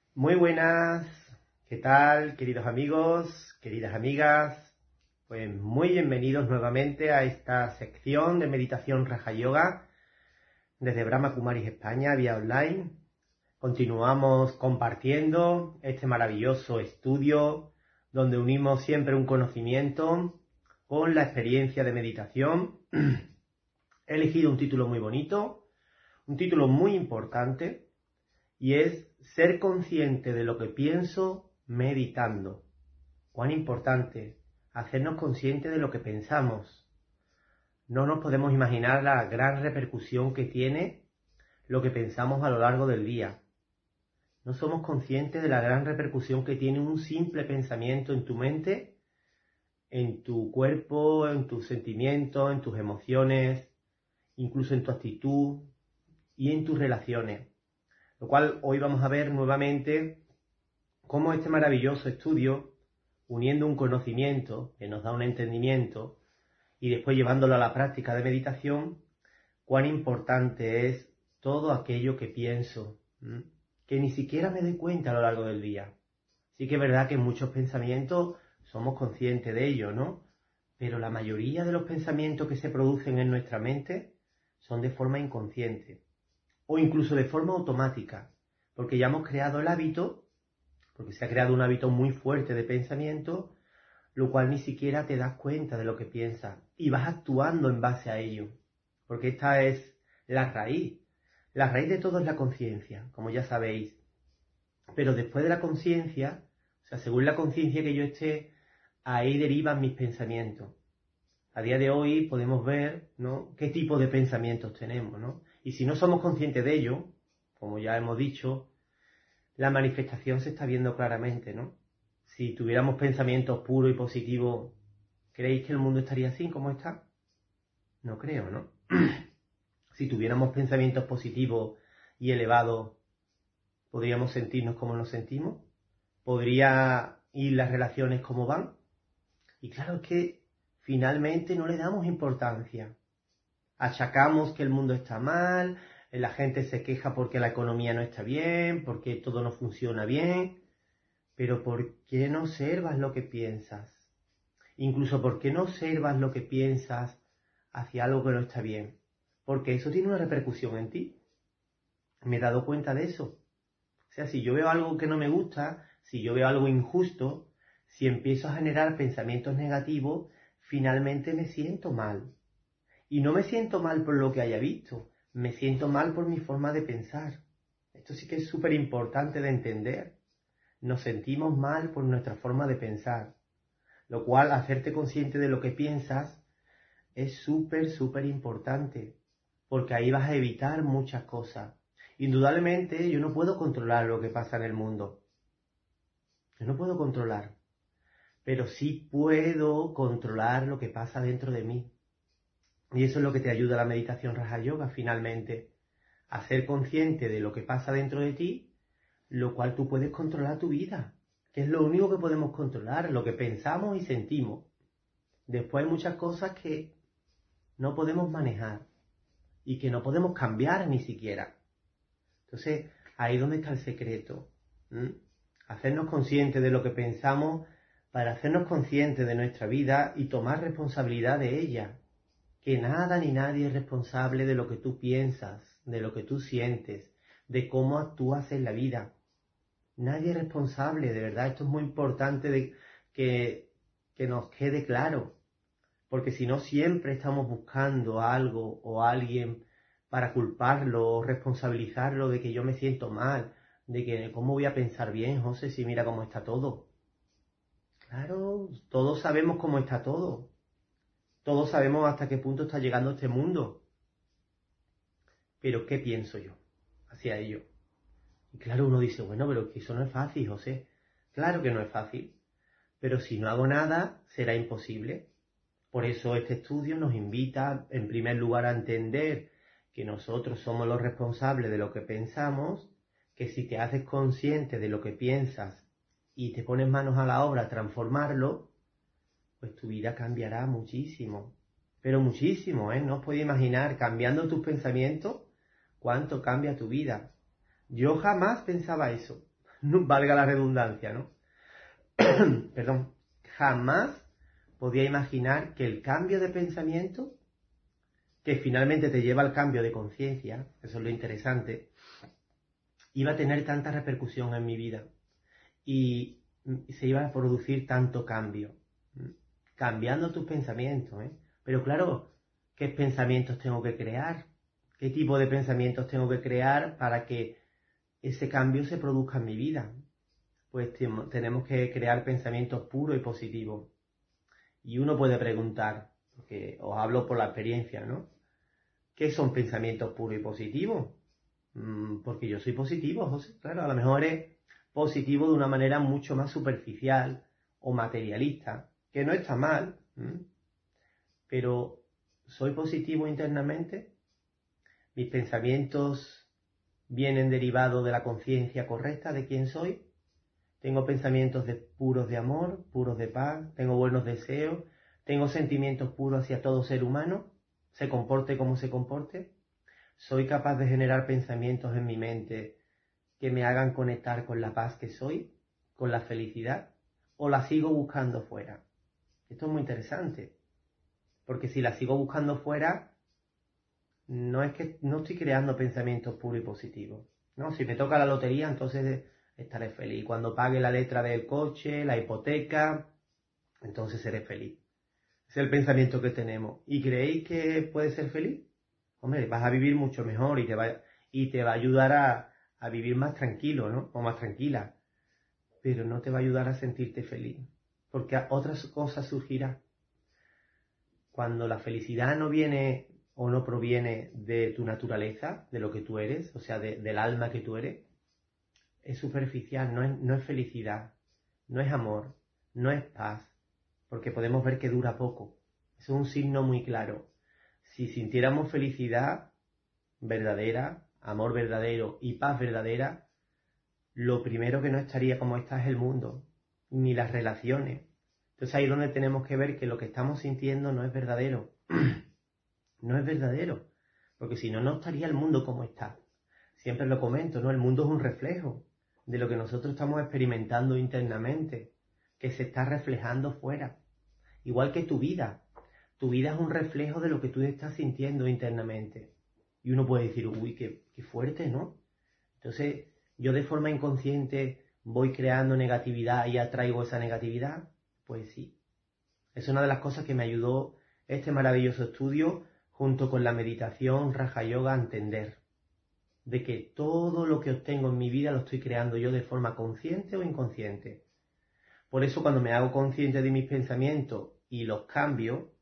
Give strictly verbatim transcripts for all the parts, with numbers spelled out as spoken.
Muy buenas, ¿qué tal, queridos amigos, queridas amigas? Pues muy bienvenidos nuevamente a esta sección de meditación Raja Yoga desde Brahma Kumaris España, vía online. Continuamos compartiendo este maravilloso estudio donde unimos siempre un conocimiento con la experiencia de meditación. He elegido un título muy bonito, un título muy importante, y es ser consciente de lo que pienso meditando. Cuán importante hacernos conscientes de lo que pensamos. No nos podemos imaginar la gran repercusión que tiene lo que pensamos a lo largo del día. No somos conscientes de la gran repercusión que tiene un simple pensamiento en tu mente, en tu cuerpo, en tus sentimientos, en tus emociones, incluso en tu actitud y en tus relaciones. Lo cual hoy vamos a ver nuevamente cómo este maravilloso estudio, uniendo un conocimiento que nos da un entendimiento y después llevándolo a la práctica de meditación, cuán importante es todo aquello que pienso, ¿m? que ni siquiera me doy cuenta a lo largo del día. Sí que es verdad que en muchos pensamientos somos conscientes de ello, ¿no? Pero la mayoría de los pensamientos que se producen en nuestra mente son de forma inconsciente o incluso de forma automática, porque ya hemos creado el hábito, porque se ha creado un hábito muy fuerte de pensamiento, lo cual ni siquiera te das cuenta de lo que piensas y vas actuando en base a ello, porque esta es la raíz. La raíz de todo es la conciencia, como ya sabéis. Pero después de la conciencia, o sea, según la conciencia que yo esté, ahí derivan mis pensamientos. A día de hoy podemos ver, ¿no?, qué tipo de pensamientos tenemos, ¿no? Y si no somos conscientes de ello, como ya hemos dicho, la manifestación se está viendo claramente, ¿no? Si tuviéramos pensamientos puros y positivos, ¿creéis que el mundo estaría así como está? No creo, ¿no? Si tuviéramos pensamientos positivos y elevados, ¿podríamos sentirnos como nos sentimos? ¿Podría ir las relaciones como van? Y claro, es que finalmente no le damos importancia. Achacamos que el mundo está mal, la gente se queja porque la economía no está bien, porque todo no funciona bien. Pero ¿por qué no observas lo que piensas? Incluso ¿por qué no observas lo que piensas hacia algo que no está bien? Porque eso tiene una repercusión en ti. Me he dado cuenta de eso. O sea, si yo veo algo que no me gusta, si yo veo algo injusto, si empiezo a generar pensamientos negativos, finalmente me siento mal. Y no me siento mal por lo que haya visto, me siento mal por mi forma de pensar. Esto sí que es súper importante de entender. Nos sentimos mal por nuestra forma de pensar, lo cual hacerte consciente de lo que piensas es súper, súper importante, porque ahí vas a evitar muchas cosas. Indudablemente yo no puedo controlar lo que pasa en el mundo, yo no puedo controlar, pero sí puedo controlar lo que pasa dentro de mí. Y eso es lo que te ayuda la meditación Raja Yoga, finalmente, a ser consciente de lo que pasa dentro de ti, lo cual tú puedes controlar tu vida, que es lo único que podemos controlar, lo que pensamos y sentimos. Después hay muchas cosas que no podemos manejar y que no podemos cambiar ni siquiera. Entonces, ahí es donde está el secreto. ¿Mm? Hacernos conscientes de lo que pensamos para hacernos conscientes de nuestra vida y tomar responsabilidad de ella. Que nada ni nadie es responsable de lo que tú piensas, de lo que tú sientes, de cómo actúas en la vida. Nadie es responsable, de verdad. Esto es muy importante de que, que nos quede claro. Porque si no, siempre estamos buscando algo o alguien para culparlo o responsabilizarlo de que yo me siento mal, de que cómo voy a pensar bien, José, si mira cómo está todo. Claro, todos sabemos cómo está todo. Todos sabemos hasta qué punto está llegando este mundo. Pero ¿qué pienso yo hacia ello? Y claro, uno dice, bueno, pero que eso no es fácil, José. Claro que no es fácil. Pero si no hago nada, será imposible. Por eso este estudio nos invita, en primer lugar, a entender que nosotros somos los responsables de lo que pensamos, que si te haces consciente de lo que piensas y te pones manos a la obra a transformarlo, pues tu vida cambiará muchísimo. Pero muchísimo, ¿eh? No os podéis imaginar, cambiando tus pensamientos, cuánto cambia tu vida. Yo jamás pensaba eso. valga la redundancia, ¿no? Perdón, jamás podía imaginar que el cambio de pensamiento, que finalmente te lleva al cambio de conciencia, eso es lo interesante, iba a tener tanta repercusión en mi vida y se iba a producir tanto cambio. Cambiando tus pensamientos, ¿eh? Pero claro, ¿qué pensamientos tengo que crear? ¿Qué tipo de pensamientos tengo que crear para que ese cambio se produzca en mi vida? Pues tenemos que crear pensamientos puros y positivos. Y uno puede preguntar, porque os hablo por la experiencia, ¿no? ¿Qué son pensamientos puros y positivos? Mm, porque yo soy positivo, José. Claro, a lo mejor es positivo de una manera mucho más superficial o materialista, que no está mal, ¿m? Pero ¿soy positivo internamente? ¿Mis pensamientos vienen derivados de la conciencia correcta de quién soy? ¿Tengo pensamientos de, puros de amor, puros de paz? ¿Tengo buenos deseos? ¿Tengo sentimientos puros hacia todo ser humano? ¿Se comporte como se comporte? ¿Soy capaz de generar pensamientos en mi mente que me hagan conectar con la paz que soy, con la felicidad? ¿O la sigo buscando fuera? Esto es muy interesante, porque si la sigo buscando fuera, no es que no estoy creando pensamientos puros y positivos. No, si me toca la lotería, entonces estaré feliz. Cuando pague la letra del coche, la hipoteca, entonces seré feliz. Es el pensamiento que tenemos. ¿Y creéis que puedes ser feliz? Hombre, vas a vivir mucho mejor y te va, y te va a ayudar a, a vivir más tranquilo, ¿no? O más tranquila. Pero no te va a ayudar a sentirte feliz. Porque otras cosas surgirán. Cuando la felicidad no viene o no proviene de tu naturaleza, de lo que tú eres, o sea, de, del alma que tú eres, es superficial, no es, no es felicidad, no es amor, no es paz, porque podemos ver que dura poco. Eso es un signo muy claro. Si sintiéramos felicidad verdadera, amor verdadero y paz verdadera, lo primero que no estaría como está es el mundo, ni las relaciones. Entonces ahí es donde tenemos que ver que lo que estamos sintiendo no es verdadero. No es verdadero, porque si no, no estaría el mundo como está. Siempre lo comento, ¿no? El mundo es un reflejo de lo que nosotros estamos experimentando internamente, que se está reflejando fuera. Igual que tu vida. Tu vida es un reflejo de lo que tú estás sintiendo internamente. Y uno puede decir, uy, qué, qué fuerte, ¿no? Entonces, yo de forma inconsciente voy creando negatividad y atraigo esa negatividad. Pues sí. Es una de las cosas que me ayudó este maravilloso estudio junto con la meditación Raja Yoga a entender. De que todo lo que obtengo en mi vida lo estoy creando yo de forma consciente o inconsciente. Por eso cuando me hago consciente de mis pensamientos y los cambio,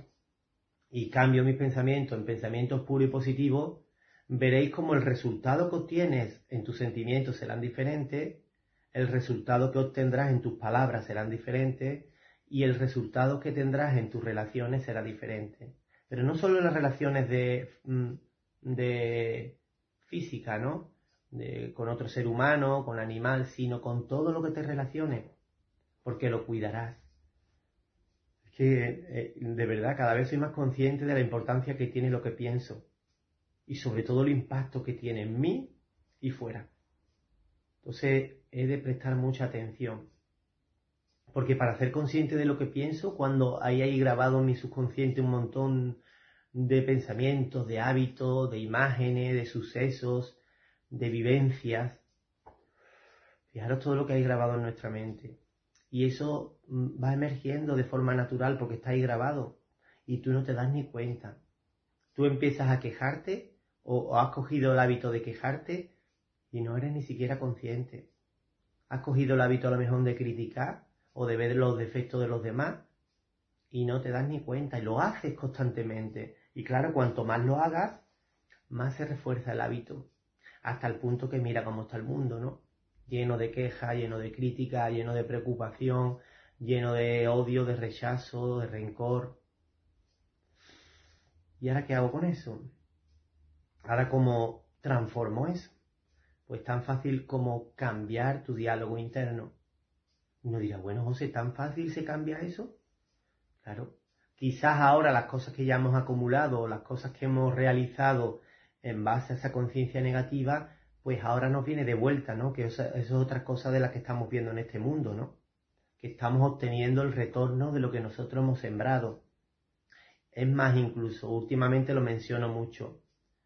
y cambio mis pensamientos en pensamientos puros y positivos, veréis como el resultado que obtienes en tus sentimientos serán diferentes, el resultado que obtendrás en tus palabras serán diferentes, y el resultado que tendrás en tus relaciones será diferente. Pero no solo en las relaciones de, de física, ¿no? De, con otro ser humano, con animal, sino con todo lo que te relaciones, porque lo cuidarás. Es que, eh, de verdad, cada vez soy más consciente de la importancia que tiene lo que pienso y sobre todo el impacto que tiene en mí y fuera. Entonces, he de prestar mucha atención. Porque para ser consciente de lo que pienso, cuando hay ahí grabado en mi subconsciente un montón de pensamientos, de hábitos, de imágenes, de sucesos, de vivencias, fijaros todo lo que hay grabado en nuestra mente. Y eso va emergiendo de forma natural porque está ahí grabado y tú no te das ni cuenta. Tú empiezas a quejarte o, o has cogido el hábito de quejarte y no eres ni siquiera consciente. Has cogido el hábito a lo mejor de criticar o de ver los defectos de los demás y no te das ni cuenta y lo haces constantemente. Y claro, cuanto más lo hagas, más se refuerza el hábito. Hasta el punto que mira cómo está el mundo, ¿no? Lleno de quejas, lleno de crítica, lleno de preocupación, lleno de odio, de rechazo, de rencor. ¿Y ahora qué hago con eso? ¿Ahora cómo transformo eso? Pues tan fácil como cambiar tu diálogo interno. Uno dirá, bueno, José, ¿tan fácil se cambia eso? Claro. Quizás ahora las cosas que ya hemos acumulado, las cosas que hemos realizado en base a esa conciencia negativa, pues ahora nos viene de vuelta, ¿no? Que eso, eso es otra cosa de la que estamos viendo en este mundo, ¿no? Que estamos obteniendo el retorno de lo que nosotros hemos sembrado. Es más, incluso, últimamente lo menciono mucho.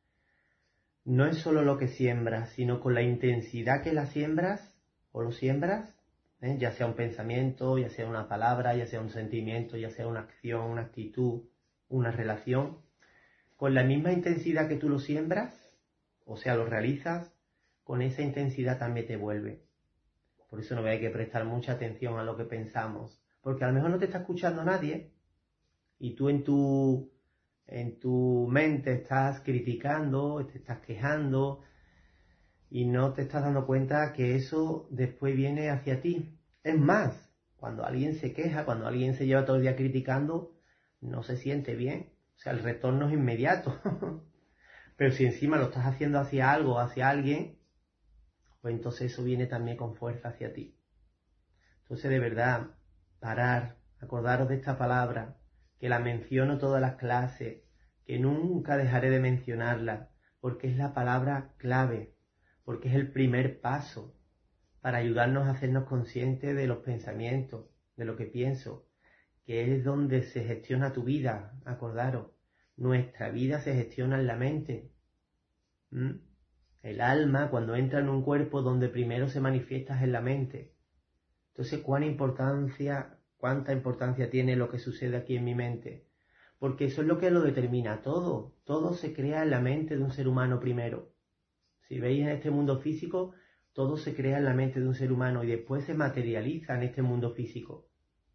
No es solo lo que siembras, sino con la intensidad que la siembras o lo siembras, ¿eh? Ya sea un pensamiento, ya sea una palabra, ya sea un sentimiento, ya sea una acción, una actitud, una relación. Con la misma intensidad que tú lo siembras, o sea, lo realizas, con esa intensidad también te vuelve. Por eso no hay que prestar mucha atención a lo que pensamos, porque a lo mejor no te está escuchando nadie y tú en tu, en tu mente estás criticando, te estás quejando y no te estás dando cuenta que eso después viene hacia ti. Es más, cuando alguien se queja, cuando alguien se lleva todo el día criticando, no se siente bien. O sea, el retorno es inmediato. Pero si encima lo estás haciendo hacia algo, hacia alguien, pues entonces eso viene también con fuerza hacia ti. Entonces, de verdad, parar, acordaros de esta palabra, que la menciono todas las clases, que nunca dejaré de mencionarla, porque es la palabra clave, porque es el primer paso para ayudarnos a hacernos conscientes de los pensamientos, de lo que pienso, que es donde se gestiona tu vida, acordaros. Nuestra vida se gestiona en la mente. ¿Mm? El alma, cuando entra en un cuerpo, donde primero se manifiesta es en la mente. Entonces, ¿cuán importancia, cuánta importancia tiene lo que sucede aquí en mi mente? Porque eso es lo que lo determina todo. Todo se crea en la mente de un ser humano primero. Si veis en este mundo físico, todo se crea en la mente de un ser humano y después se materializa en este mundo físico.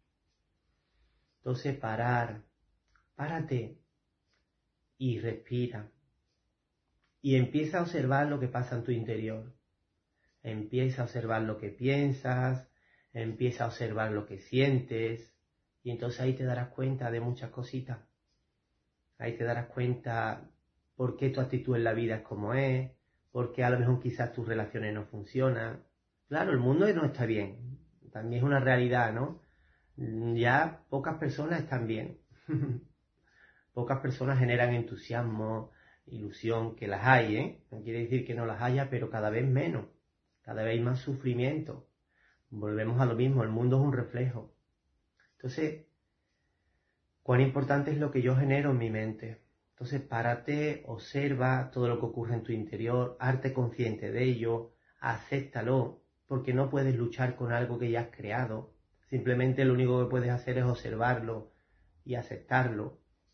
Entonces, parar, párate y respira. Y empieza a observar lo que pasa en tu interior. Empieza a observar lo que piensas, empieza a observar lo que sientes, y entonces ahí te darás cuenta de muchas cositas. Ahí te darás cuenta por qué tu actitud en la vida es como es, por qué a lo mejor quizás tus relaciones no funcionan. Claro, el mundo no está bien, también es una realidad, ¿no? Ya pocas personas están bien. Pocas personas generan entusiasmo, ilusión, que las hay, ¿eh? No quiere decir que no las haya, pero cada vez menos. Cada vez hay más sufrimiento. Volvemos a lo mismo, el mundo es un reflejo. Entonces, cuán importante es lo que yo genero en mi mente. Entonces, párate, observa todo lo que ocurre en tu interior, hazte consciente de ello, acéptalo, porque no puedes luchar con algo que ya has creado. Simplemente lo único que puedes hacer es observarlo y aceptarlo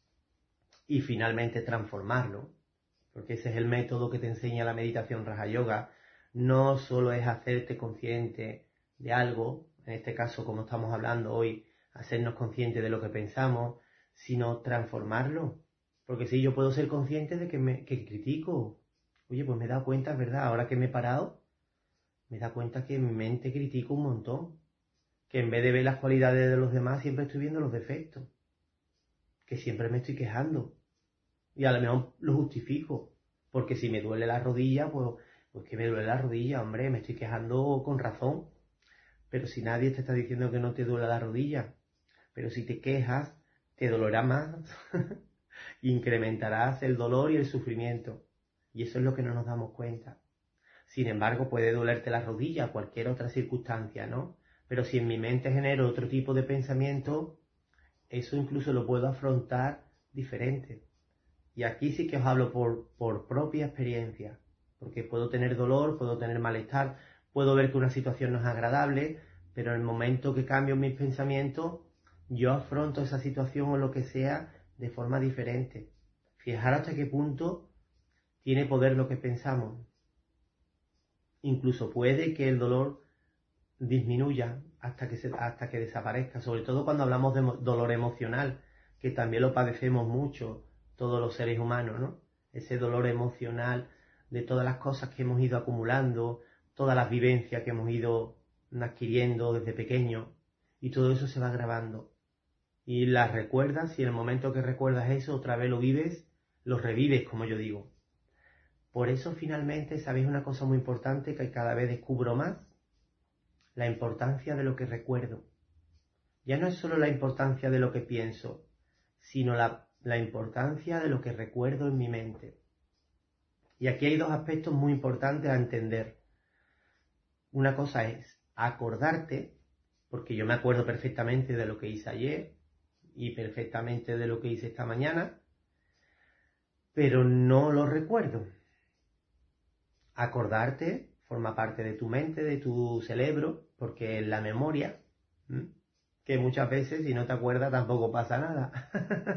y finalmente transformarlo, porque ese es el método que te enseña la meditación Raja Yoga. No solo es hacerte consciente de algo, en este caso como estamos hablando hoy, hacernos conscientes de lo que pensamos, sino transformarlo. Porque si yo puedo ser consciente de que, me, que critico, oye, pues me he dado cuenta, es verdad, ahora que me he parado, me he dado cuenta que en mi mente critico un montón, que en vez de ver las cualidades de los demás, siempre estoy viendo los defectos, que siempre me estoy quejando, y a lo mejor lo justifico, porque si me duele la rodilla, pues, pues que me duele la rodilla, hombre, me estoy quejando con razón. Pero si nadie te está diciendo que no te duele la rodilla, pero si te quejas, te dolerá más, incrementarás el dolor y el sufrimiento. Y eso es lo que no nos damos cuenta. Sin embargo, puede dolerte la rodilla, cualquier otra circunstancia, ¿no? Pero si en mi mente genero otro tipo de pensamiento, eso incluso lo puedo afrontar diferente. Y aquí sí que os hablo por, por propia experiencia, porque puedo tener dolor, puedo tener malestar, puedo ver que una situación no es agradable, pero en el momento que cambio mis pensamientos, yo afronto esa situación o lo que sea de forma diferente. Fijaros hasta qué punto tiene poder lo que pensamos. Incluso puede que el dolor disminuya hasta que, se, hasta que desaparezca, sobre todo cuando hablamos de dolor emocional, que también lo padecemos mucho todos los seres humanos, ¿no? Ese dolor emocional de todas las cosas que hemos ido acumulando, todas las vivencias que hemos ido adquiriendo desde pequeño, y todo eso se va grabando. Y las recuerdas, y en el momento que recuerdas eso, otra vez lo vives, lo revives, como yo digo. Por eso, finalmente, ¿sabéis una cosa muy importante que cada vez descubro más? La importancia de lo que recuerdo. Ya no es solo la importancia de lo que pienso, sino la, la importancia de lo que recuerdo en mi mente. Y aquí hay dos aspectos muy importantes a entender. Una cosa es acordarte, porque yo me acuerdo perfectamente de lo que hice ayer y perfectamente de lo que hice esta mañana, pero no lo recuerdo. Acordarte forma parte de tu mente, de tu cerebro, porque es la memoria, ¿m? Que muchas veces si no te acuerdas tampoco pasa nada.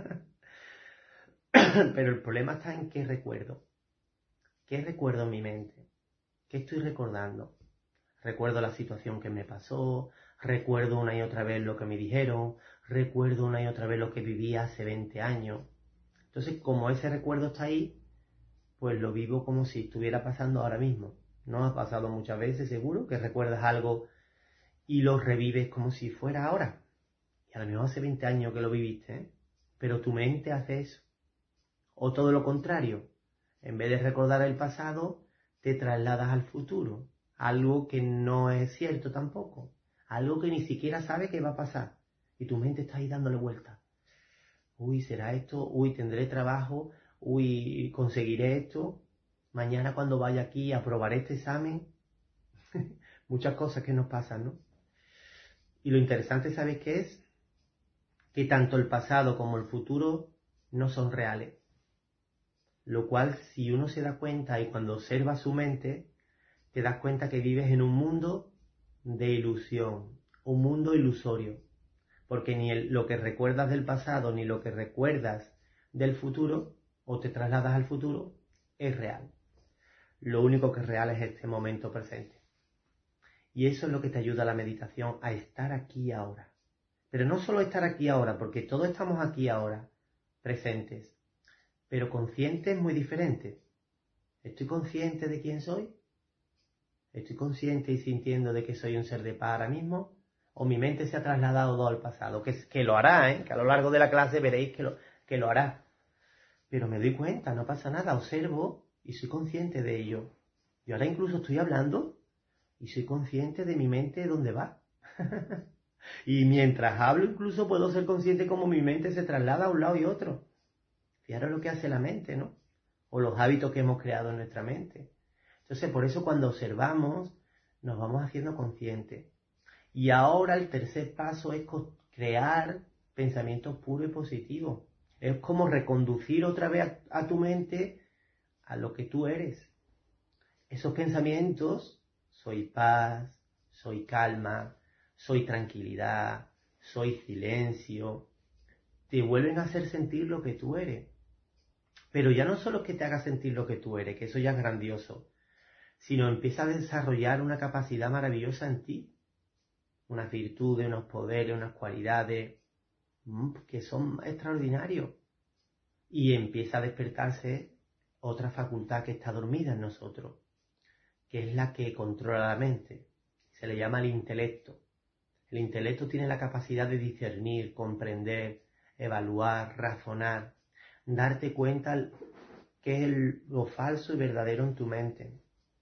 Pero el problema está en qué recuerdo. ¿Qué recuerdo en mi mente? ¿Qué estoy recordando? Recuerdo la situación que me pasó, recuerdo una y otra vez lo que me dijeron, recuerdo una y otra vez lo que viví hace veinte años. Entonces, como ese recuerdo está ahí, pues lo vivo como si estuviera pasando ahora mismo. ¿No ha pasado muchas veces, seguro, que recuerdas algo y lo revives como si fuera ahora? Y a lo mejor hace veinte años que lo viviste, ¿eh? Pero tu mente hace eso. O todo lo contrario, en vez de recordar el pasado, te trasladas al futuro. Algo que no es cierto tampoco. Algo que ni siquiera sabe que va a pasar. Y tu mente está ahí dándole vueltas. Uy, ¿será esto? Uy, tendré trabajo. Uy, conseguiré esto. Mañana cuando vaya aquí aprobaré este examen. Muchas cosas que nos pasan, ¿no? Y lo interesante, ¿sabes qué es? Que tanto el pasado como el futuro no son reales. Lo cual, si uno se da cuenta y cuando observa su mente, te das cuenta que vives en un mundo de ilusión, un mundo ilusorio. Porque ni el, lo que recuerdas del pasado ni lo que recuerdas del futuro, o te trasladas al futuro, es real. Lo único que es real es este momento presente. Y eso es lo que te ayuda a la meditación, a estar aquí ahora. Pero no solo estar aquí ahora, porque todos estamos aquí ahora, presentes. Pero consciente es muy diferente. ¿Estoy consciente de quién soy? ¿Estoy consciente y sintiendo de que soy un ser de paz ahora mismo? ¿O mi mente se ha trasladado todo al pasado? Que, que lo hará, ¿eh? Que a lo largo de la clase veréis que lo, que lo hará. Pero me doy cuenta, no pasa nada, observo y soy consciente de ello. Yo ahora incluso estoy hablando y soy consciente de mi mente dónde va. Y mientras hablo incluso puedo ser consciente cómo mi mente se traslada a un lado y otro. Fijaros lo que hace la mente, ¿no? O los hábitos que hemos creado en nuestra mente. Entonces, por eso cuando observamos, nos vamos haciendo conscientes. Y ahora el tercer paso es crear pensamientos puros y positivos. Es como reconducir otra vez a, a tu mente a lo que tú eres. Esos pensamientos, soy paz, soy calma, soy tranquilidad, soy silencio, te vuelven a hacer sentir lo que tú eres. Pero ya no solo es que te haga sentir lo que tú eres, que eso ya es grandioso, sino empieza a desarrollar una capacidad maravillosa en ti, unas virtudes, unos poderes, unas cualidades mmm, que son extraordinarios. Y empieza a despertarse otra facultad que está dormida en nosotros, que es la que controla la mente. Se le llama el intelecto. El intelecto tiene la capacidad de discernir, comprender, evaluar, razonar, darte cuenta qué es lo falso y verdadero en tu mente.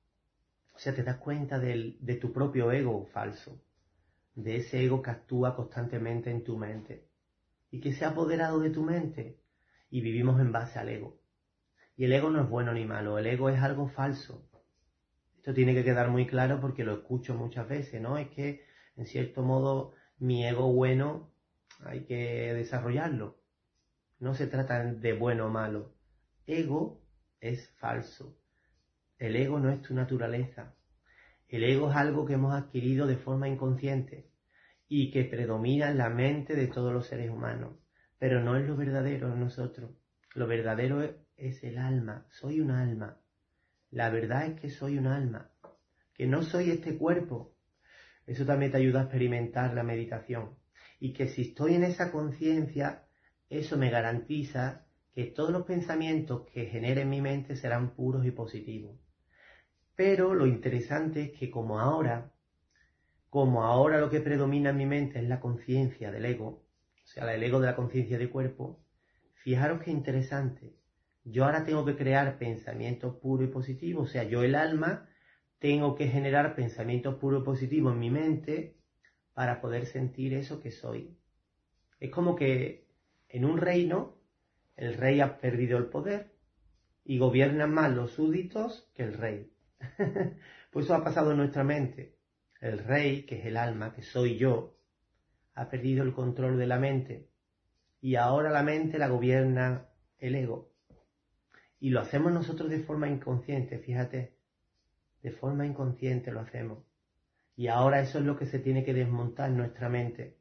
O sea, te das cuenta del, de tu propio ego falso, de ese ego que actúa constantemente en tu mente y que se ha apoderado de tu mente, y vivimos en base al ego. Y el ego no es bueno ni malo, el ego es algo falso. Esto tiene que quedar muy claro porque lo escucho muchas veces, ¿no? Es que, en cierto modo, mi ego bueno hay que desarrollarlo. No se trata de bueno o malo. Ego es falso. El ego no es tu naturaleza. El ego es algo que hemos adquirido de forma inconsciente y que predomina en la mente de todos los seres humanos. Pero no es lo verdadero en nosotros. Lo verdadero es, es el alma. Soy un alma. La verdad es que soy un alma. Que no soy este cuerpo. Eso también te ayuda a experimentar la meditación. Y que si estoy en esa conciencia, eso me garantiza que todos los pensamientos que genere en mi mente serán puros y positivos. Pero lo interesante es que como ahora, como ahora lo que predomina en mi mente es la conciencia del ego, o sea, el ego de la conciencia de cuerpo, fijaros qué interesante. Yo ahora tengo que crear pensamientos puros y positivos, o sea, yo el alma tengo que generar pensamientos puros y positivos en mi mente para poder sentir eso que soy. Es como que en un reino el rey ha perdido el poder y gobiernan más los súbditos que el rey. Pues eso ha pasado en nuestra mente. El rey, que es el alma, que soy yo, ha perdido el control de la mente y ahora la mente la gobierna el ego. Y lo hacemos nosotros de forma inconsciente, fíjate, de forma inconsciente lo hacemos. Y ahora eso es lo que se tiene que desmontar en nuestra mente.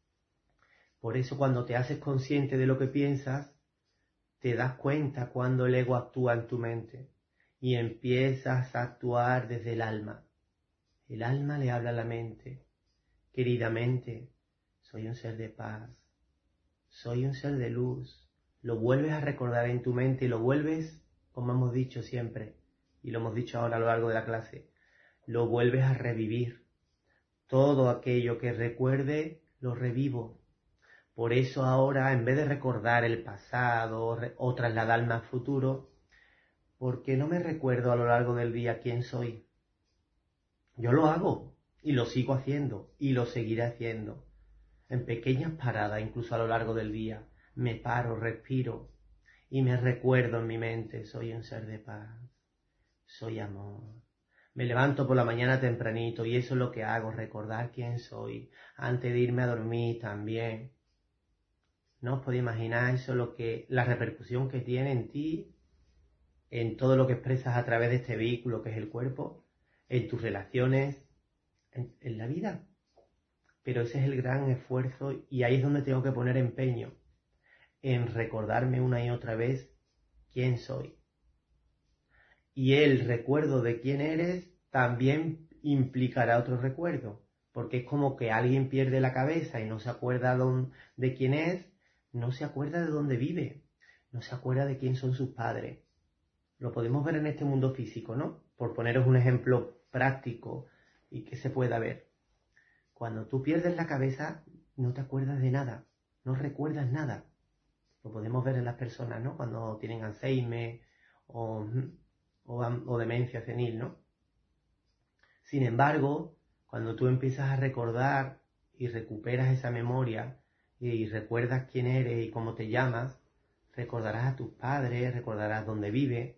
Por eso cuando te haces consciente de lo que piensas, te das cuenta cuando el ego actúa en tu mente y empiezas a actuar desde el alma. El alma le habla a la mente. Querida mente, soy un ser de paz, soy un ser de luz. Lo vuelves a recordar en tu mente y lo vuelves, como hemos dicho siempre, y lo hemos dicho ahora a lo largo de la clase, lo vuelves a revivir. Todo aquello que recuerde, lo revivo. Por eso ahora, en vez de recordar el pasado o trasladarme al futuro, ¿por qué no me recuerdo a lo largo del día quién soy? Yo lo hago y lo sigo haciendo y lo seguiré haciendo. En pequeñas paradas, incluso a lo largo del día, me paro, respiro y me recuerdo en mi mente, soy un ser de paz, soy amor. Me levanto por la mañana tempranito y eso es lo que hago, recordar quién soy, antes de irme a dormir también. No os podéis imaginar eso, lo que, la repercusión que tiene en ti, en todo lo que expresas a través de este vehículo que es el cuerpo, en tus relaciones, en, en la vida. Pero ese es el gran esfuerzo y ahí es donde tengo que poner empeño, en recordarme una y otra vez quién soy. Y el recuerdo de quién eres también implicará otro recuerdo, porque es como que alguien pierde la cabeza y no se acuerda de quién es, no se acuerda de dónde vive, no se acuerda de quién son sus padres. Lo podemos ver en este mundo físico, ¿no? Por poneros un ejemplo práctico y que se pueda ver. Cuando tú pierdes la cabeza, no te acuerdas de nada, no recuerdas nada. Lo podemos ver en las personas, ¿no? Cuando tienen Alzheimer o, o, o demencia senil, ¿no? Sin embargo, cuando tú empiezas a recordar y recuperas esa memoria y recuerdas quién eres y cómo te llamas, recordarás a tus padres, recordarás dónde vives.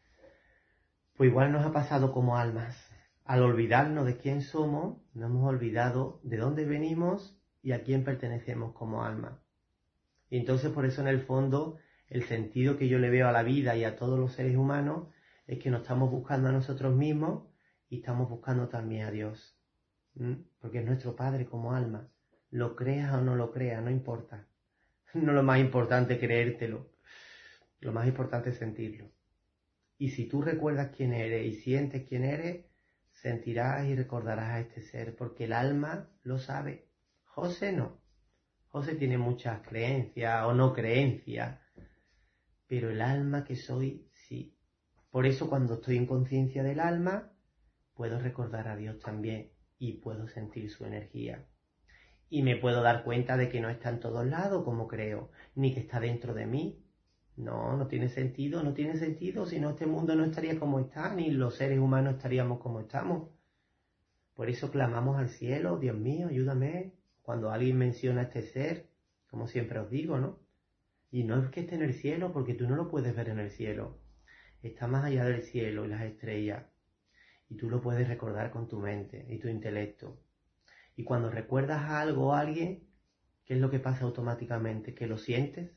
Pues igual nos ha pasado como almas. Al olvidarnos de quién somos, nos hemos olvidado de dónde venimos y a quién pertenecemos como alma. Y entonces por eso en el fondo el sentido que yo le veo a la vida y a todos los seres humanos es que nos estamos buscando a nosotros mismos y estamos buscando también a Dios. ¿Mm? Porque es nuestro Padre como alma. Lo creas o no lo creas, no importa. No es lo más importante creértelo. Lo más importante es sentirlo. Y si tú recuerdas quién eres y sientes quién eres, sentirás y recordarás a este ser, porque el alma lo sabe. José no. José tiene muchas creencias o no creencias, pero el alma que soy, sí. Por eso cuando estoy en conciencia del alma, puedo recordar a Dios también y puedo sentir su energía. Y me puedo dar cuenta de que no está en todos lados como creo, ni que está dentro de mí. No, no tiene sentido, no tiene sentido, si no este mundo no estaría como está, ni los seres humanos estaríamos como estamos. Por eso clamamos al cielo, Dios mío, ayúdame, cuando alguien menciona a este ser, como siempre os digo, ¿no? Y no es que esté en el cielo, porque tú no lo puedes ver en el cielo. Está más allá del cielo y las estrellas. Y tú lo puedes recordar con tu mente y tu intelecto. Y cuando recuerdas a algo o a alguien, ¿qué es lo que pasa automáticamente? ¿Que lo sientes?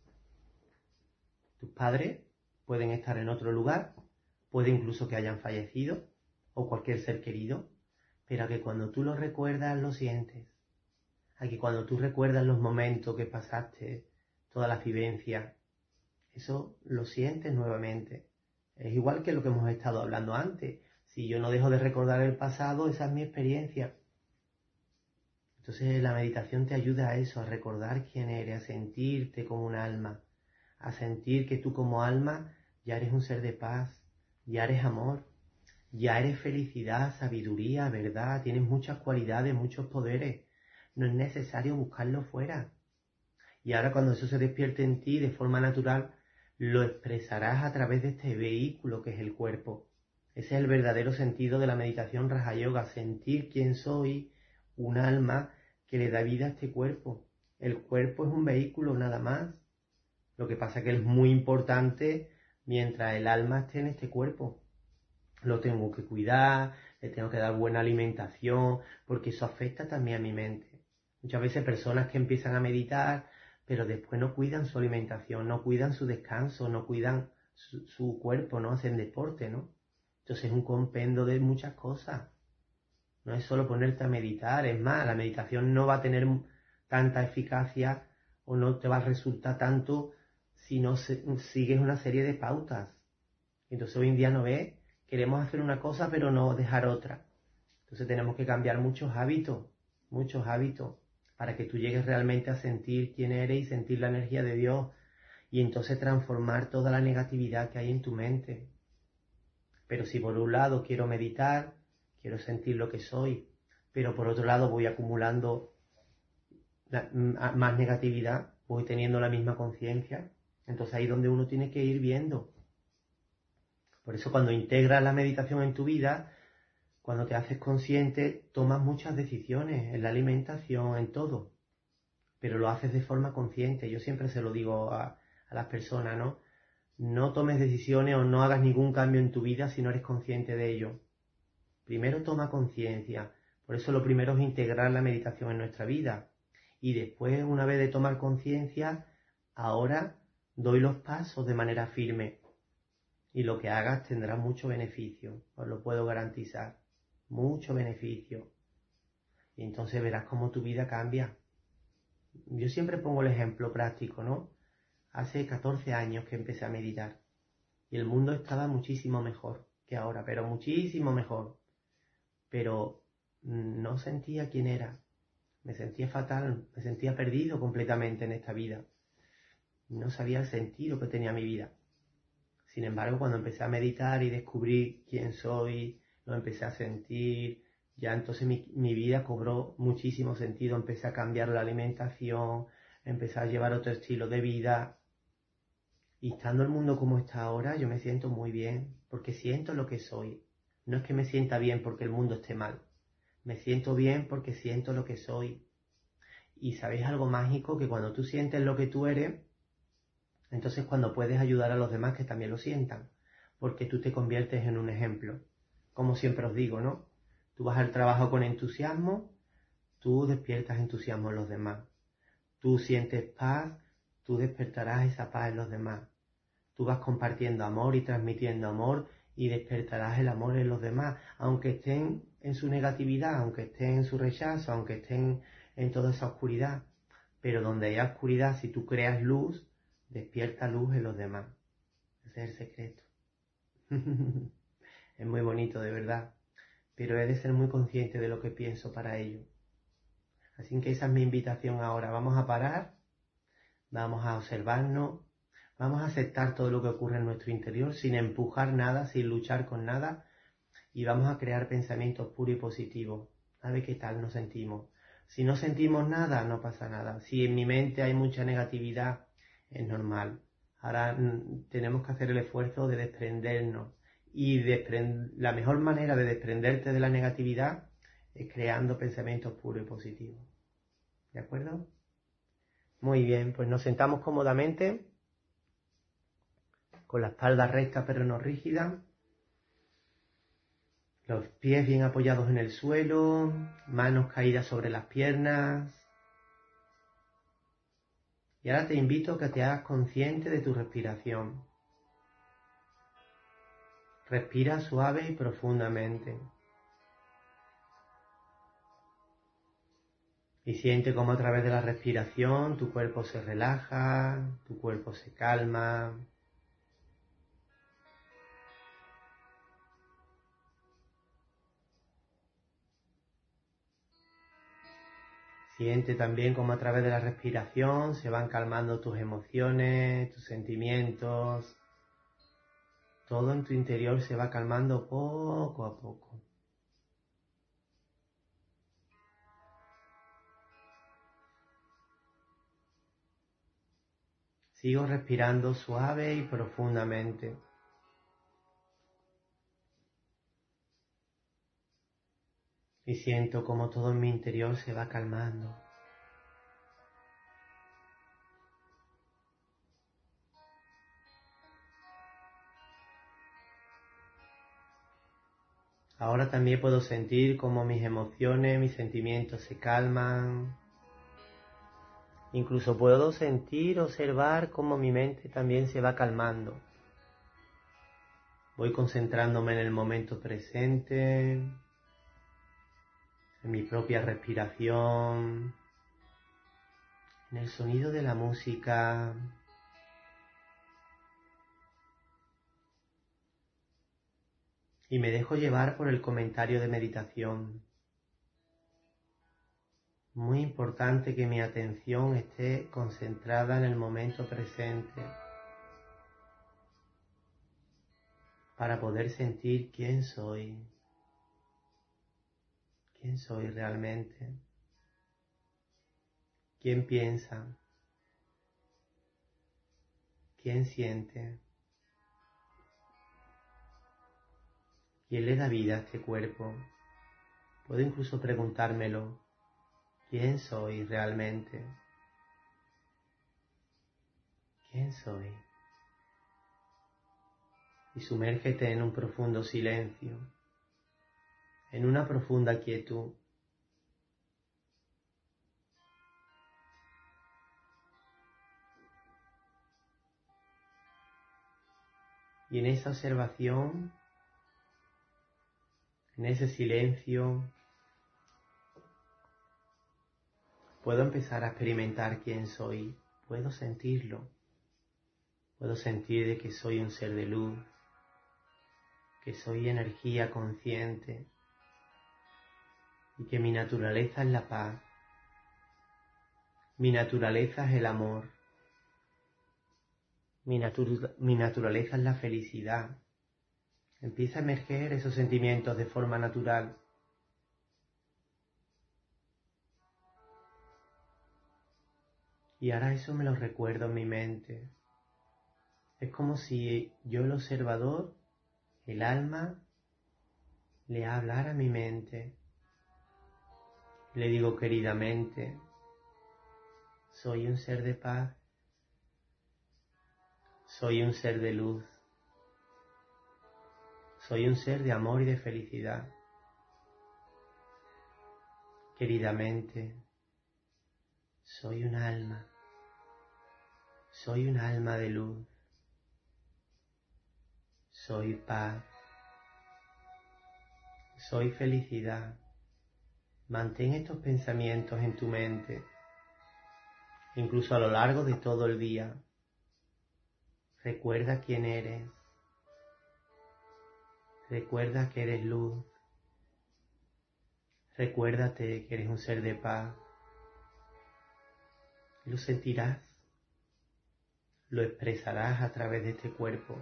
Tus padres pueden estar en otro lugar, puede incluso que hayan fallecido, o cualquier ser querido, pero que cuando tú lo recuerdas, lo sientes. A que cuando tú recuerdas los momentos que pasaste, todas las vivencias, eso lo sientes nuevamente. Es igual que lo que hemos estado hablando antes. Si yo no dejo de recordar el pasado, esa es mi experiencia. Entonces la meditación te ayuda a eso, a recordar quién eres, a sentirte como un alma, a sentir que tú como alma ya eres un ser de paz, ya eres amor, ya eres felicidad, sabiduría, verdad, tienes muchas cualidades, muchos poderes. No es necesario buscarlo fuera. Y ahora cuando eso se despierte en ti de forma natural, lo expresarás a través de este vehículo que es el cuerpo. Ese es el verdadero sentido de la meditación Raja Yoga, sentir quién soy, un alma que le da vida a este cuerpo. El cuerpo es un vehículo nada más. Lo que pasa es que es muy importante mientras el alma esté en este cuerpo. Lo tengo que cuidar, le tengo que dar buena alimentación, porque eso afecta también a mi mente. Muchas veces personas que empiezan a meditar, pero después no cuidan su alimentación, no cuidan su descanso, no cuidan su, su cuerpo, no hacen deporte, ¿no? Entonces es un compendio de muchas cosas. No es solo ponerte a meditar, es más, la meditación no va a tener tanta eficacia o no te va a resultar tanto si no se, sigues una serie de pautas. Entonces hoy en día no ves, queremos hacer una cosa pero no dejar otra. Entonces tenemos que cambiar muchos hábitos, muchos hábitos, para que tú llegues realmente a sentir quién eres y sentir la energía de Dios y entonces transformar toda la negatividad que hay en tu mente. Pero si por un lado quiero meditar, quiero sentir lo que soy, pero por otro lado voy acumulando la, más negatividad, voy teniendo la misma conciencia, entonces ahí es donde uno tiene que ir viendo. Por eso cuando integras la meditación en tu vida, cuando te haces consciente, tomas muchas decisiones en la alimentación, en todo, pero lo haces de forma consciente. Yo siempre se lo digo a, a las personas, ¿no? No tomes decisiones o no hagas ningún cambio en tu vida si no eres consciente de ello. Primero toma conciencia. Por eso lo primero es integrar la meditación en nuestra vida. Y después, una vez de tomar conciencia, ahora doy los pasos de manera firme. Y lo que hagas tendrá mucho beneficio. Os lo puedo garantizar. Mucho beneficio. Y entonces verás cómo tu vida cambia. Yo siempre pongo el ejemplo práctico, ¿no? Hace catorce años que empecé a meditar. Y el mundo estaba muchísimo mejor que ahora, pero muchísimo mejor. Pero no sentía quién era. Me sentía fatal, me sentía perdido completamente en esta vida. No sabía el sentido que tenía mi vida. Sin embargo, cuando empecé a meditar y descubrí quién soy, lo empecé a sentir, ya entonces mi, mi vida cobró muchísimo sentido. Empecé a cambiar la alimentación, empecé a llevar otro estilo de vida. Y estando el mundo como está ahora, yo me siento muy bien, porque siento lo que soy. No es que me sienta bien porque el mundo esté mal. Me siento bien porque siento lo que soy. Y ¿sabéis algo mágico? Que cuando tú sientes lo que tú eres, entonces cuando puedes ayudar a los demás que también lo sientan. Porque tú te conviertes en un ejemplo. Como siempre os digo, ¿no? Tú vas al trabajo con entusiasmo, tú despiertas entusiasmo en los demás. Tú sientes paz, tú despertarás esa paz en los demás. Tú vas compartiendo amor y transmitiendo amor y despertarás el amor en los demás, aunque estén en su negatividad, aunque estén en su rechazo, aunque estén en toda esa oscuridad. Pero donde haya oscuridad, si tú creas luz, despierta luz en los demás. Ese es el secreto. Es muy bonito, de verdad. Pero he de ser muy consciente de lo que pienso para ello. Así que esa es mi invitación ahora. Vamos a parar, vamos a observarnos, vamos a aceptar todo lo que ocurre en nuestro interior sin empujar nada, sin luchar con nada y vamos a crear pensamientos puros y positivos. A ver qué tal nos sentimos. Si no sentimos nada, no pasa nada. Si en mi mente hay mucha negatividad, es normal. Ahora mm, tenemos que hacer el esfuerzo de desprendernos. Y desprend- la mejor manera de desprenderte de la negatividad es creando pensamientos puros y positivos. ¿De acuerdo? Muy bien, pues nos sentamos cómodamente, con la espalda recta pero no rígida, los pies bien apoyados en el suelo, manos caídas sobre las piernas. Y ahora te invito a que te hagas consciente de tu respiración. Respira suave y profundamente. Y siente cómo a través de la respiración tu cuerpo se relaja, tu cuerpo se calma. Siente también cómo a través de la respiración se van calmando tus emociones, tus sentimientos. Todo en tu interior se va calmando poco a poco. Sigo respirando suave y profundamente. Y siento como todo en mi interior se va calmando. Ahora también puedo sentir cómo mis emociones, mis sentimientos se calman. Incluso puedo sentir, observar cómo mi mente también se va calmando. Voy concentrándome en el momento presente, en mi propia respiración, en el sonido de la música. Y me dejo llevar por el comentario de meditación. Muy importante que mi atención esté concentrada en el momento presente para poder sentir quién soy, quién soy realmente, quién piensa, quién siente, quién le da vida a este cuerpo. Puedo incluso preguntármelo, ¿quién soy realmente? ¿Quién soy? Y sumérgete en un profundo silencio, en una profunda quietud. Y en esa observación, en ese silencio, puedo empezar a experimentar quién soy. Puedo sentirlo. Puedo sentir de que soy un ser de luz, que soy energía consciente y que mi naturaleza es la paz. Mi naturaleza es el amor. Mi, natu- mi naturaleza es la felicidad. Empieza a emerger esos sentimientos de forma natural. Y ahora eso me lo recuerdo en mi mente. Es como si yo, el observador, el alma, le hablara a mi mente. Le digo, querida mente, soy un ser de paz. Soy un ser de luz. Soy un ser de amor y de felicidad. Querida mente, soy un alma. Soy un alma de luz. Soy paz. Soy felicidad. Mantén estos pensamientos en tu mente, incluso a lo largo de todo el día. Recuerda quién eres. Recuerda que eres luz. Recuérdate que eres un ser de paz. Lo sentirás. Lo expresarás a través de este cuerpo.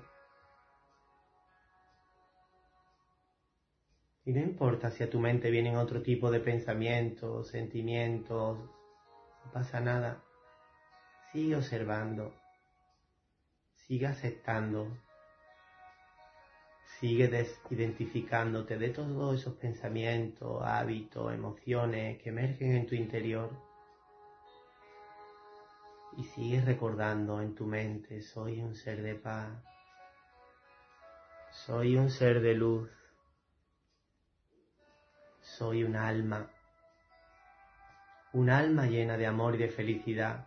Y no importa si a tu mente vienen otro tipo de pensamientos, sentimientos, no pasa nada. Sigue observando, sigue aceptando, sigue desidentificándote de todos esos pensamientos, hábitos, emociones que emergen en tu interior. Y sigue recordando en tu mente, soy un ser de paz, soy un ser de luz. Soy un alma, un alma llena de amor y de felicidad,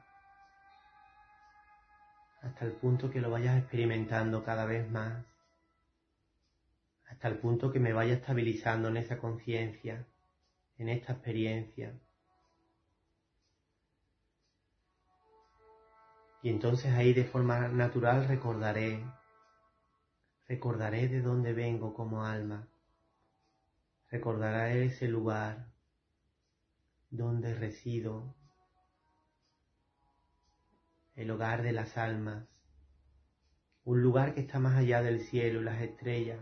hasta el punto que lo vayas experimentando cada vez más, hasta el punto que me vaya estabilizando en esa conciencia, en esta experiencia. Y entonces ahí de forma natural recordaré, recordaré de dónde vengo como alma, recordaré ese lugar donde resido, el hogar de las almas, un lugar que está más allá del cielo y las estrellas,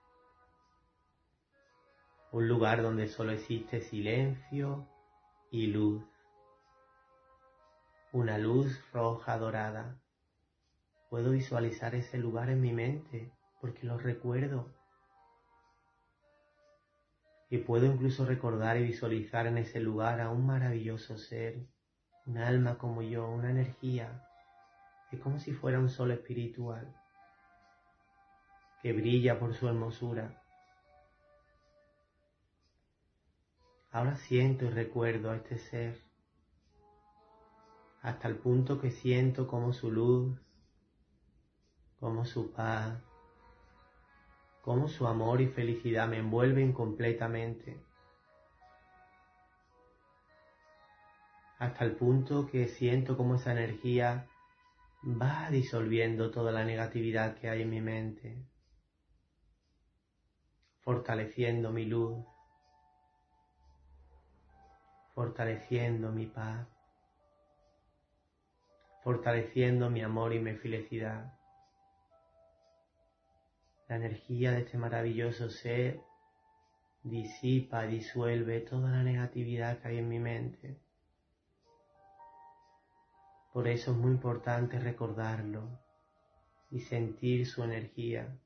un lugar donde solo existe silencio y luz, una luz roja dorada. Puedo visualizar ese lugar en mi mente porque lo recuerdo. Y puedo incluso recordar y visualizar en ese lugar a un maravilloso ser, un alma como yo, una energía. Es como si fuera un sol espiritual que brilla por su hermosura. Ahora siento y recuerdo a este ser, hasta el punto que siento como su luz, como su paz, como su amor y felicidad me envuelven completamente. Hasta el punto que siento como esa energía va disolviendo toda la negatividad que hay en mi mente, fortaleciendo mi luz, fortaleciendo mi paz, fortaleciendo mi amor y mi felicidad. La energía de este maravilloso ser disipa, disuelve toda la negatividad que hay en mi mente. Por eso es muy importante recordarlo y sentir su energía,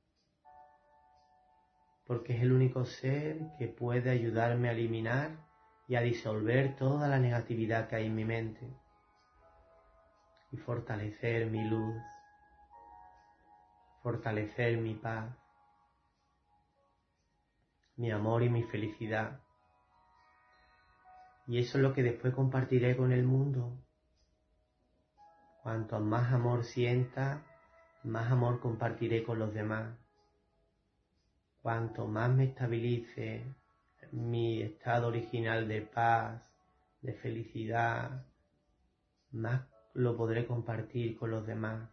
porque es el único ser que puede ayudarme a eliminar y a disolver toda la negatividad que hay en mi mente y fortalecer mi luz, fortalecer mi paz, mi amor y mi felicidad. Y eso es lo que después compartiré con el mundo. Cuanto más amor sienta, más amor compartiré con los demás. Cuanto más me estabilice mi estado original de paz, de felicidad, más lo podré compartir con los demás.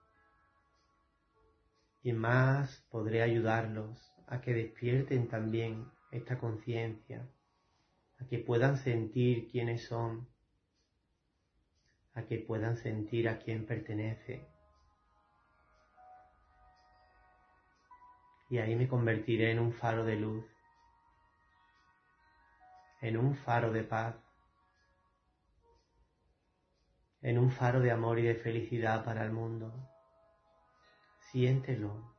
Y más podré ayudarlos a que despierten también esta conciencia, a que puedan sentir quiénes son, a que puedan sentir a quién pertenece. Y ahí me convertiré en un faro de luz, en un faro de paz, en un faro de amor y de felicidad para el mundo. Siéntelo.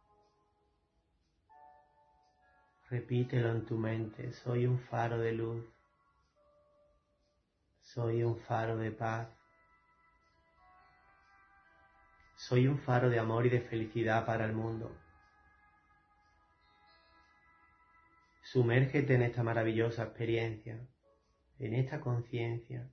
Repítelo en tu mente. Soy un faro de luz. Soy un faro de paz. Soy un faro de amor y de felicidad para el mundo. Sumérgete en esta maravillosa experiencia, en esta conciencia.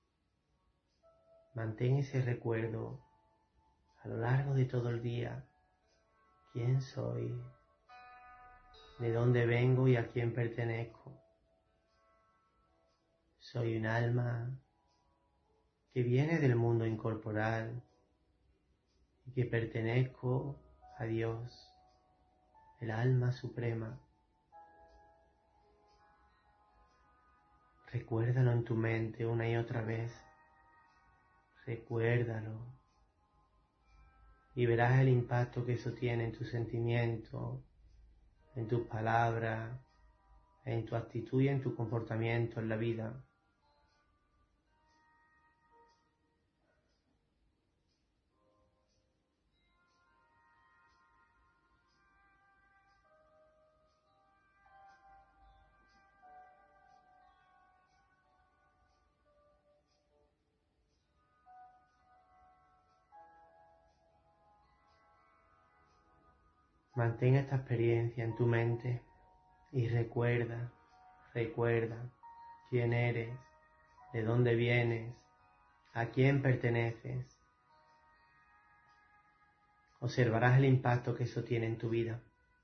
Mantén ese recuerdo a lo largo de todo el día. ¿Quién soy? ¿De dónde vengo y a quién pertenezco? Soy un alma que viene del mundo incorporal y que pertenezco a Dios, el alma suprema. Recuérdalo en tu mente una y otra vez. Recuérdalo. Y verás el impacto que eso tiene en tus sentimientos, en tus palabras, en tu actitud y en tu comportamiento en la vida. Mantén esta experiencia en tu mente y recuerda, recuerda quién eres, de dónde vienes, a quién perteneces. Observarás el impacto que eso tiene en tu vida.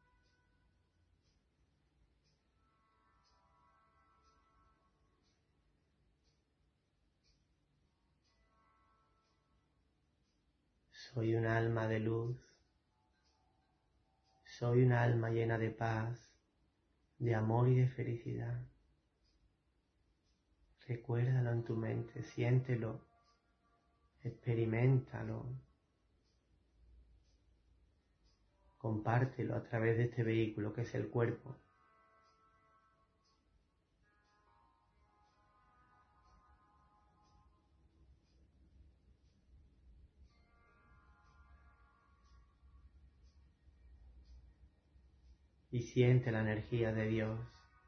Soy un alma de luz. Soy un alma llena de paz, de amor y de felicidad. Recuérdalo en tu mente, siéntelo, experiméntalo. Compártelo a través de este vehículo que es el cuerpo. Y siente la energía de Dios,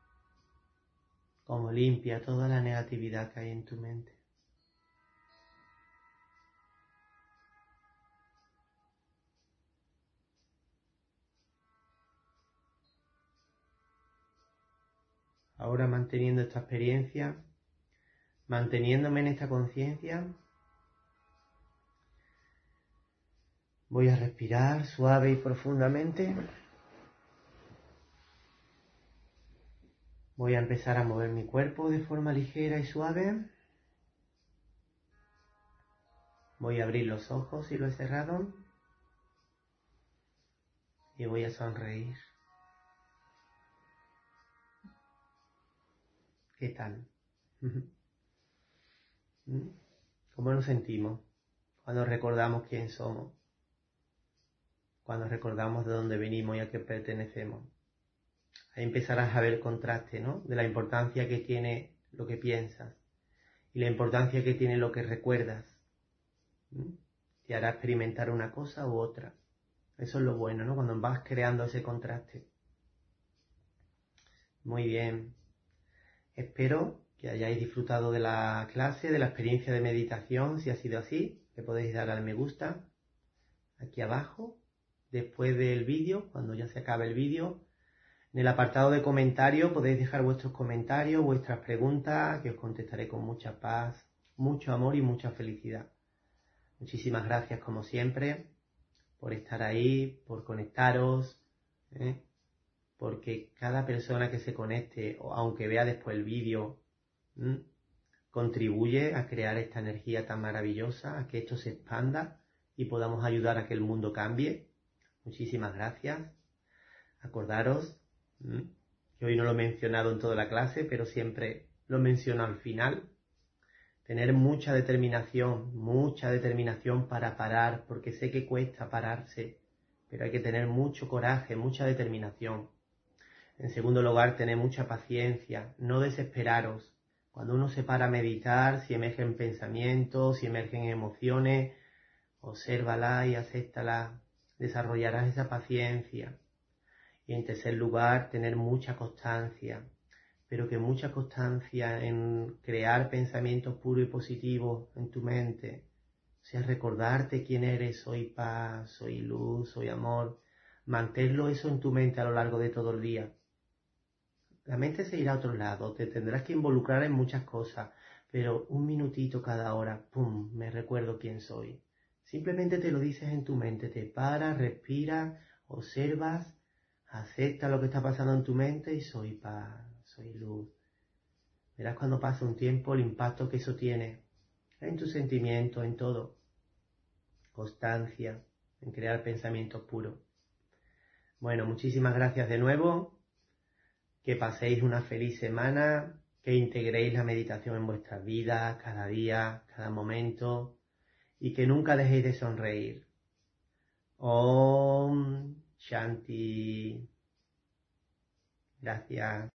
como limpia toda la negatividad que hay en tu mente. Ahora manteniendo esta experiencia, manteniéndome en esta conciencia, voy a respirar suave y profundamente. Voy a empezar a mover mi cuerpo de forma ligera y suave. Voy a abrir los ojos si lo he cerrado. Y voy a sonreír. ¿Qué tal? ¿Cómo nos sentimos cuando recordamos quién somos? Cuando recordamos de dónde venimos y a qué pertenecemos. Ahí empezarás a ver el contraste, ¿no? De la importancia que tiene lo que piensas y la importancia que tiene lo que recuerdas. ¿Mm? Te hará experimentar una cosa u otra. Eso es lo bueno, ¿no? Cuando vas creando ese contraste. Muy bien. Espero que hayáis disfrutado de la clase, de la experiencia de meditación. Si ha sido así, le podéis dar al me gusta aquí abajo, después del vídeo, cuando ya se acabe el vídeo. En el apartado de comentarios podéis dejar vuestros comentarios, vuestras preguntas, que os contestaré con mucha paz, mucho amor y mucha felicidad. Muchísimas gracias, como siempre, por estar ahí, por conectaros, ¿eh? Porque cada persona que se conecte, o aunque vea después el vídeo, ¿eh? contribuye a crear esta energía tan maravillosa, a que esto se expanda y podamos ayudar a que el mundo cambie. Muchísimas gracias. Acordaros que hoy no lo he mencionado en toda la clase, pero siempre lo menciono al final. Tener mucha determinación, mucha determinación para parar, porque sé que cuesta pararse, pero hay que tener mucho coraje, mucha determinación. En segundo lugar, tener mucha paciencia, no desesperaros. Cuando uno se para a meditar, si emergen pensamientos, si emergen emociones, obsérvala y acéptala. Desarrollarás esa paciencia. Y en tercer lugar, tener mucha constancia, pero que mucha constancia en crear pensamientos puros y positivos en tu mente. O sea, recordarte quién eres, soy paz, soy luz, soy amor. Manténlo eso en tu mente a lo largo de todo el día. La mente se irá a otro lado, te tendrás que involucrar en muchas cosas, pero un minutito cada hora, ¡pum!, me recuerdo quién soy. Simplemente te lo dices en tu mente, te paras, respiras, observas, acepta lo que está pasando en tu mente y soy paz, soy luz. Verás cuando pasa un tiempo el impacto que eso tiene en tus sentimientos, en todo. Constancia, en crear pensamientos puros. Bueno, muchísimas gracias de nuevo. Que paséis una feliz semana, que integréis la meditación en vuestras vidas, cada día, cada momento, y que nunca dejéis de sonreír. Om Shanti. Gracias.